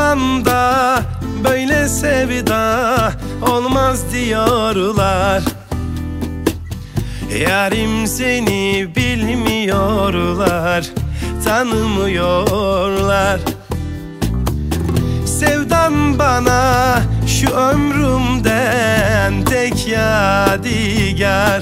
zamanda böyle sevda olmaz diyorlar. Yarim seni bilmiyorlar, tanımıyorlar. Sevdan bana şu ömrümden tek yadigar.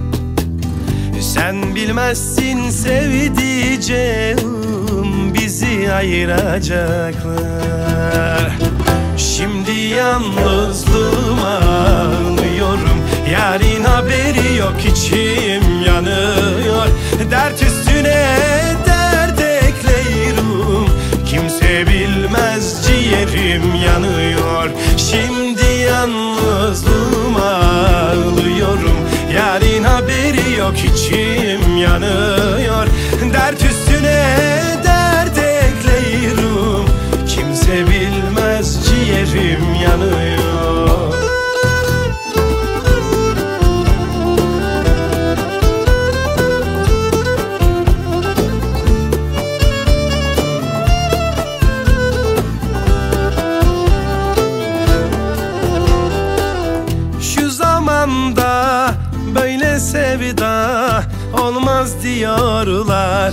Sen bilmezsin sevdiceğim, bizi ayıracaklar. Şimdi yalnızlığıma ağlıyorum, yarın haberi yok, içim yanıyor. Dert üstüne dert ekleyirim, kimse bilmez ciğerim yanıyor. Şimdi yalnızlığıma ağlıyorum, yarın haberi yok, içim yanıyor. Dert üstüne dert ekleyirim, kimse bilmez ciğerim yanıyor. Şu zamanda böyle sevda olmaz diyorlar.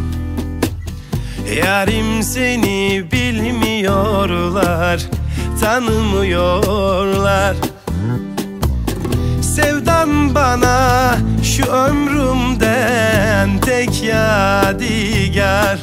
Yarim seni bilmiyorlar, tanımıyorlar. Sevdan bana şu ömrümden tek yadigar.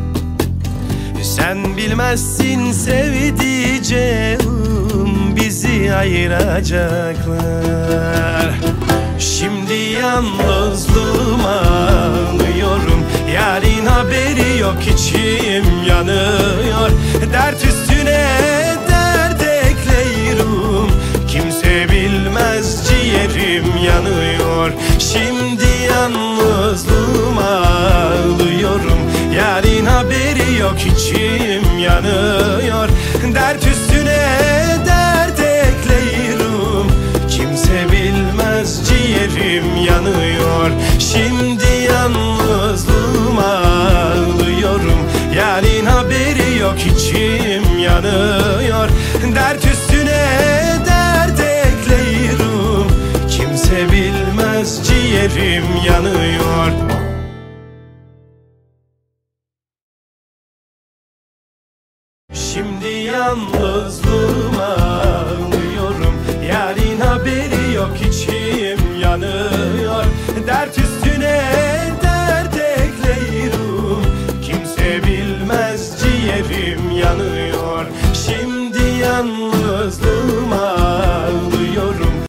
Sen bilmezsin sevdiceğim, bizi ayıracaklar. Şimdi yalnızlığıma ağlıyorum, yarın haberi yok, içim yanıyor. Dert üstüne dert ekleyirim, kimse bilmez ciğerim yanıyor. Şimdi yalnızlığıma ağlıyorum, yarın haberi yok, içim yanıyor. Dert üstüne dert ekleyirim, kimse bilmez ciğerim yanıyor. Şimdi yalnızlığıma ağlıyorum, yarın haberi yok, içim yanıyor. Dert üstüne dert ekleyirim, kimse bilmez ciğerim yanıyor. Şimdi yalnızlığıma ağlıyorum, yarın haberi yok, içim yanıyor. Dert üstüne dert ekleyirim, kimse bilmez ciğerim yanıyor. Şimdi yalnızlığıma